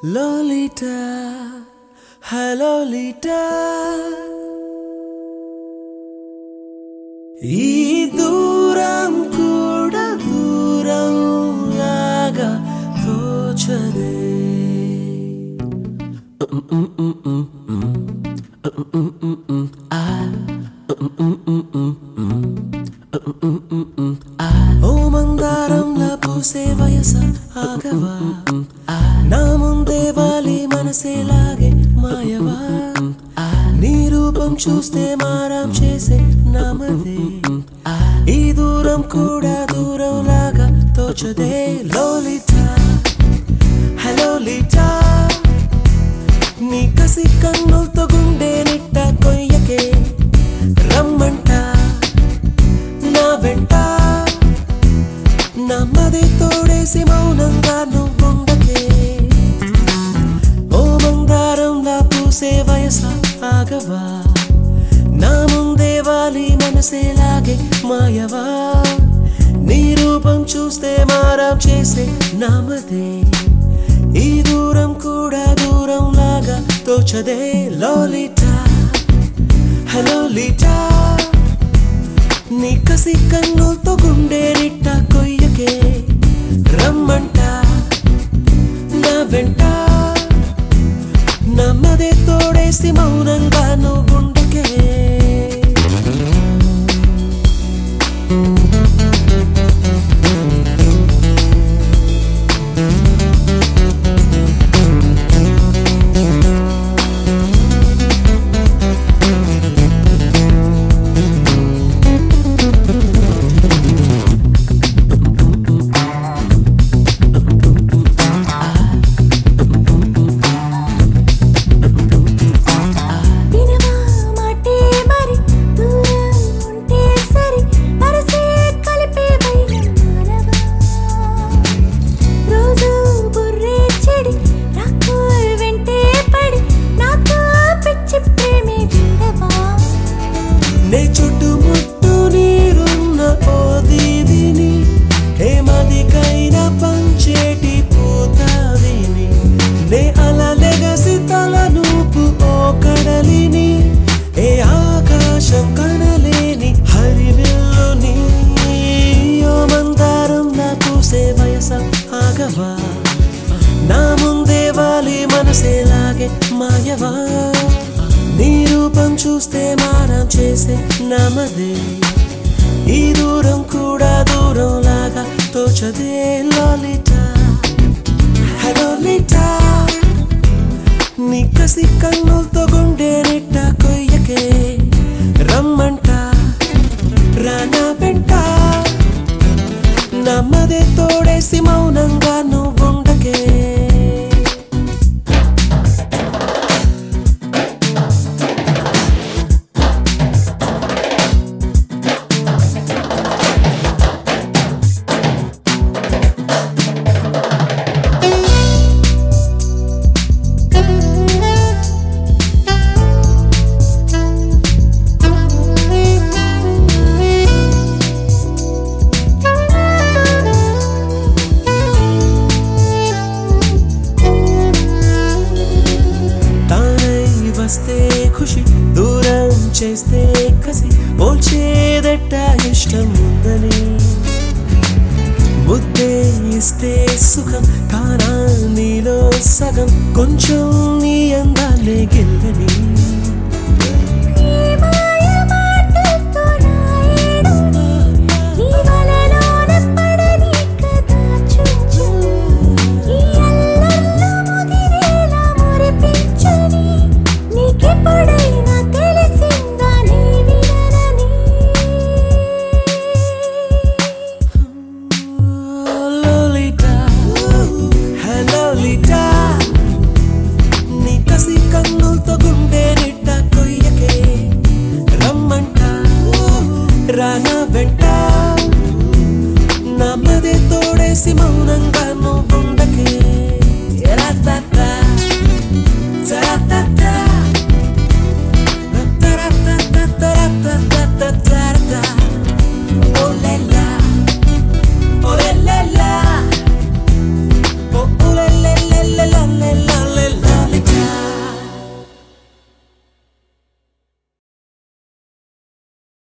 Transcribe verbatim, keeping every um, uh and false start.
Lolita, hello Lolita. ఈ దూరం కూడా దూరం లాగా తోచదే. ఓ మందారంలా పూసే వయస ఆగవా, నా ముందే వాలి మనసేలాగే మాయవా, నీ రూపం చూస్తే మారం చేసే నామదే. ఈ దూరం కూడా దూరం లాగా తోచదే. లోలిటా, హలో లీటా, నీ కసి కన్నులతో గుండె నిట్ట కొయ్యకే రమ్మంట నా వెంట, నమ్మది తోడేసి మౌనంగా నువ్వుండకే. ఓ మందారంలా పూసే వయస ఆగవా, నా ముందే వాలి మనసేలాగే మాయవా, నీ రూపం చూస్తే మారం చేసే నామదే. ఈ దూరం కూడా దూరం లాగా తోచదే. లోలిటా, హలో లీటా, నీ కసి కన్నులతో గుండె నిట్ట కొయ్యకే రమ్మంట నా వెంట, నమ్మదే తోడేసి మౌనంగా నువ్వుండకే. నే చుట్టుముట్టు నీరున్న ఓ దీవిని, ఏ మదికైనా పంచేటి పూతావిని, నే అలలెగసి తల నూపు ఓ కడలిని, ఏ ఆకాశం కనలేని హరివిల్లుని. ఓ మందారం నా పూసే వయస ఆగవా, నా ముందే వాలి మనసేలాగే మాయవా, నీ రూపం చూస్తే మారం చేసే నామదే. ఈ దూరం కూడా దూరం లాగా తోచదే. లోలిటా, హలో లీటా, నీ కసి కన్నులతో గుండె నిట్ట కొయ్యకే రమ్మంట రానా వెంట, నమ్మదే తోడేసి మౌనంగా నువ్వుండకే. వస్తే ఖుషి, దూరం చేస్తే కసి, పోల్చేదట్ట ఇష్టం ఉందని, ముద్దే ఇస్తే సుఖం కానా నీలో సగం, కొంచెం నీ అందాలే గెల్వని.